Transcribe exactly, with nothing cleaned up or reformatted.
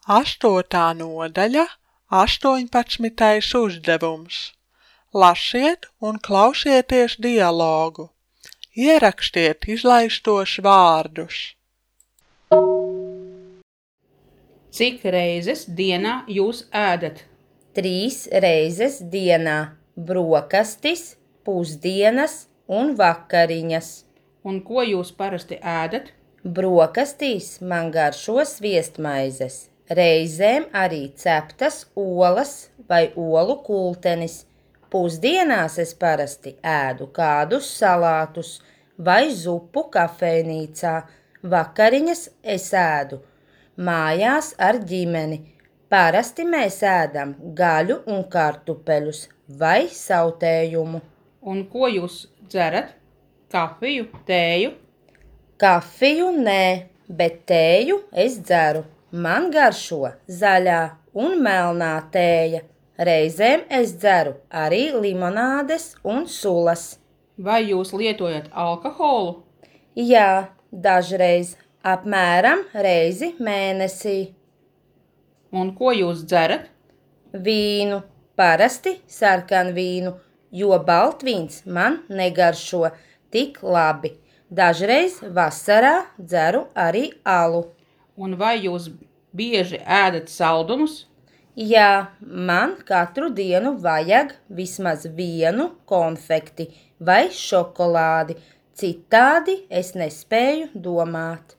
Astotā nodaļa, astoņpadsmitais uzdevums. Lasiet un klausieties dialogu. Ierakstiet izlaistos vārdus. Cik reizes dienā jūs ēdat? Trīs reizes dienā – brokastis, pusdienas un vakariņas. Un ko jūs parasti ēdat? Brokastīs man garšo sviestmaizes, reizēm arī ceptas olas vai olu kultenis. Pusdienās es parasti ēdu kādus salātus vai zupu kafejnīcā. Vakariņas es ēdu mājās ar ģimeni. Parasti mēs ēdam gaļu un kartupeļus vai sautējumu. Un ko jūs dzerat? Kafiju, tēju? Kafiju nē, bet tēju es dzeru. Man garšo zaļā un melnā tēja. Reizēm es dzeru arī limonādes un sulas. Vai jūs lietojat alkoholu? Jā, dažreiz, apmēram reizi mēnesī. Un ko jūs dzerat? Vīnu, parasti sarkanvīnu, jo baltvīns man negaršo tik labi. Dažreiz vasarā dzeru arī alu. Un vai jūs bieži ēdat saldumus? Jā, man katru dienu vajag vismaz vienu konfekti vai šokolādi, citādi es nespēju domāt.